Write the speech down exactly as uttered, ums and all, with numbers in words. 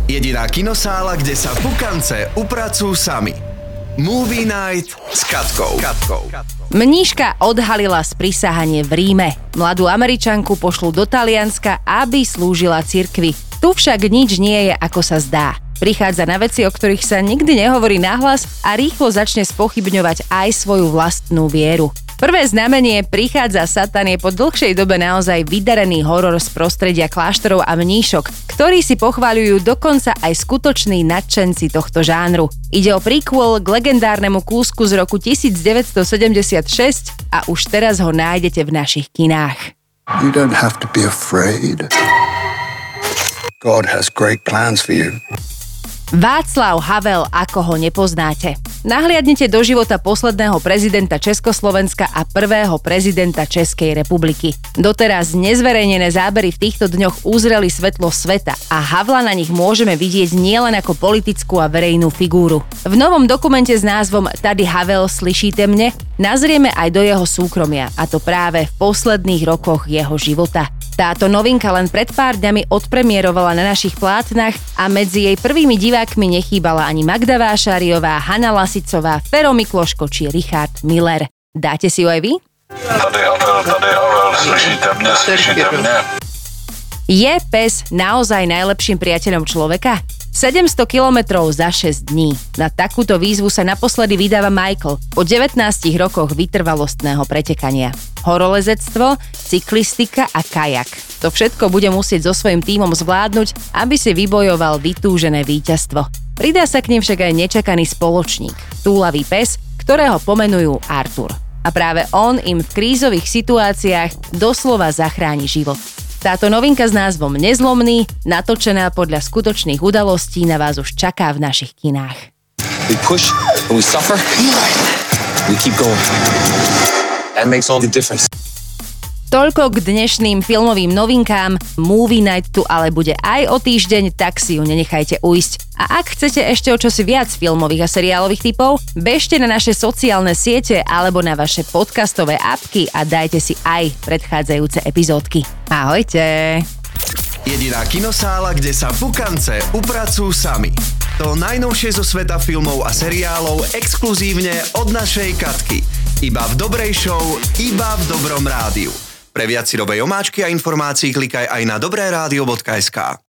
Jediná kinosála, kde sa pukance upracujú sami. Movie Night s Katkou. Katkou. Mníška odhalila sprisahanie v Ríme. Mladú Američanku pošlú do Talianska, aby slúžila cirkvi. Tu však nič nie je, ako sa zdá. Prichádza na veci, o ktorých sa nikdy nehovorí nahlas a rýchlo začne spochybňovať aj svoju vlastnú vieru. Prvé znamenie prichádza Satan je po dlhšej dobe naozaj vydarený horor z prostredia kláštorov a mníšok, ktorí si pochvaľujú dokonca aj skutoční nadšenci tohto žánru. Ide o prequel k legendárnemu kúsku z roku devätnásťstosedemdesiatšesť a už teraz ho nájdete v našich kinách. You don't have to be afraid. God has great plans for you. Václav Havel, ako ho nepoznáte. Nahliadnite do života posledného prezidenta Československa a prvého prezidenta Českej republiky. Doteraz nezverejnené zábery v týchto dňoch uzreli svetlo sveta a Havla na nich môžeme vidieť nielen ako politickú a verejnú figúru. V novom dokumente s názvom Tady Havel, slyšíte mne? Nazrieme aj do jeho súkromia, a to práve v posledných rokoch jeho života. Táto novinka len pred pár dňami odpremierovala na našich plátnach a medzi jej prvými divákmi nechýbala ani Magda Vášáriová, Hana Lasicová, Fero Mikloško či Richard Miller. Dáte si ju aj vy? Tady Havel, tady Havel, slyšíte mne, slyšíte mne. Je pes naozaj najlepším priateľom človeka? sedemsto kilometrov za šesť dní. Na takúto výzvu sa naposledy vydáva Michael po devätnástich rokoch vytrvalostného pretekania. Horolezectvo, cyklistika a kajak. To všetko bude musieť so svojím tímom zvládnuť, aby si vybojoval vytúžené víťazstvo. Pridá sa k nim však aj nečakaný spoločník, túlavý pes, ktorého pomenujú Artur. A práve on im v krízových situáciách doslova zachráni život. Táto novinka s názvom Nezlomný, natočená podľa skutočných udalostí, na vás už čaká v našich kinách. We push, we suffer, we keep going. That makes all the difference. Toľko k dnešným filmovým novinkám. Movie Night tu ale bude aj o týždeň, tak si ju nenechajte ujsť. A ak chcete ešte o čosi viac filmových a seriálových tipov, bežte na naše sociálne siete alebo na vaše podcastové apky a dajte si aj predchádzajúce epizódky. Ahojte! Jediná kinosála, kde sa pukance upracujú sami. To najnovšie zo sveta filmov a seriálov exkluzívne od našej Katky. Iba v dobrej show, iba v dobrom rádiu. Pre viac si dobej omáčky a informácií klikaj aj na dobré rádio bodka es ká.